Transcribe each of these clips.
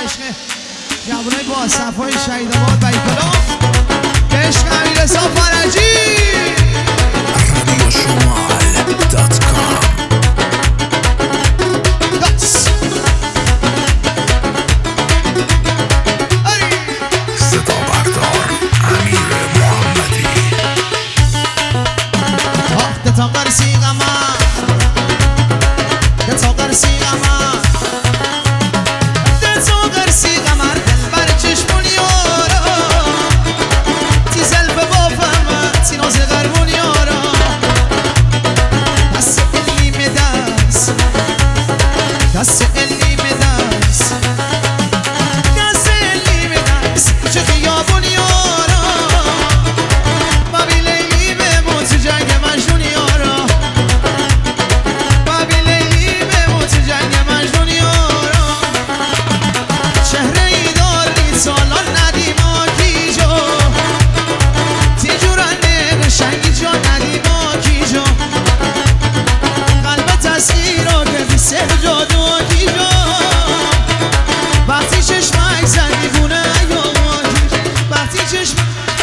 عشق جوانای با صفای شهیدآباد و کلام به عشق امیررضا فرجی radioshmal.com صدا بردار امیر محمدی ده تا قرصی قمر ده تا قرصی قمر ده تا قرصی قمر دل بر چشمون یارا تی زلف با فهمت تی ناز غربون یارا دست الیم دست دست الیم دست دست الیم دست چه خیابون یارا بابی لیلی بمون تو جنگ مجنون یارا بابی لیلی بمون تو جنگ مجنون یارا چهره ای داری سالان ندیم آکی جو تی جورانه قشنگی جا ندیم آکی جو قلبت تصویر رو که بی سر جادو آکی جو وقتی چشمک زدی بونه یا آکی وقتی چشمک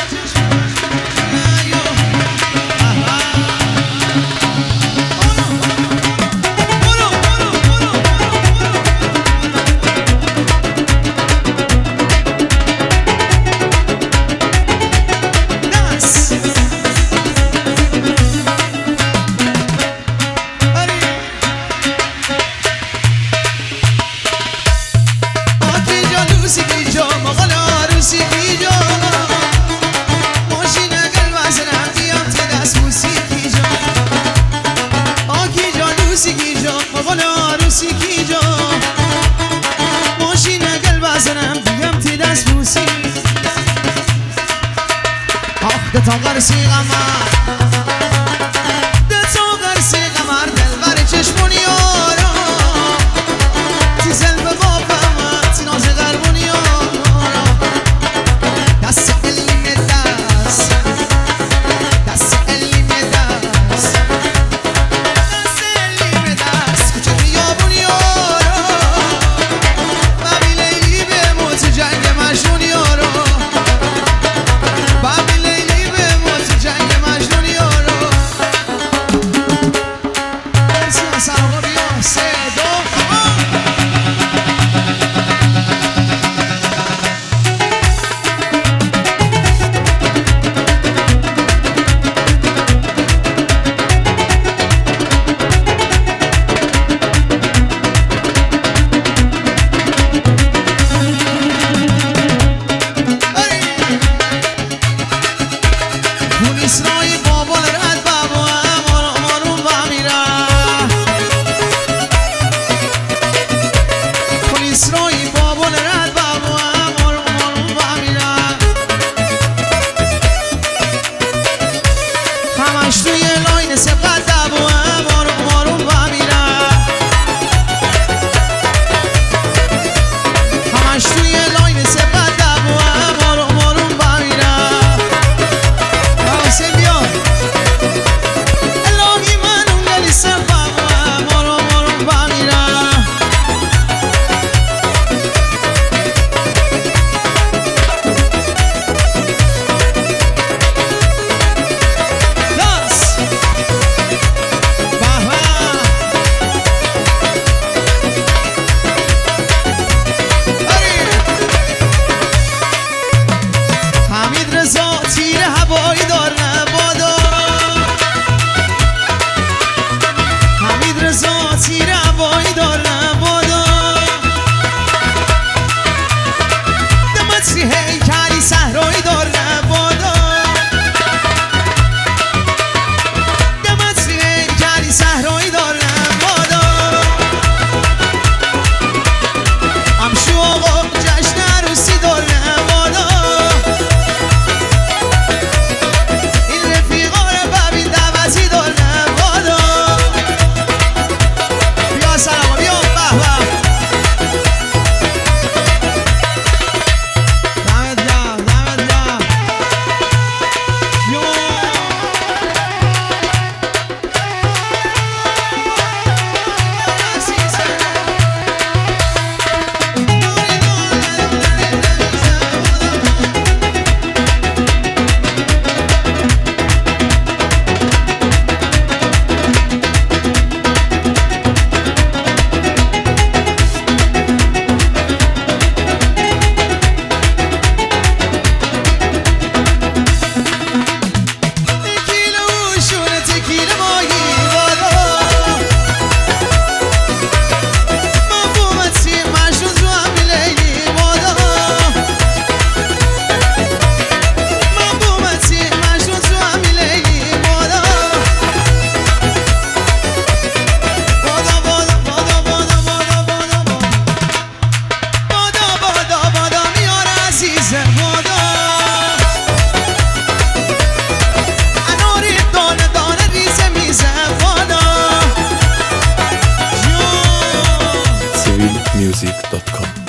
ده تا قرصی قمر ده تا قرصی قمر دل بر چشمون یارا تی زلف با فهمت تی ناز غربون یارا دست علیم دست دست علیم دست دست علیم دست کوچه خیابون یارا بابی لیلی بمون تو جنگ مجنون یارا بابی لیلی جنگ مجنون music.com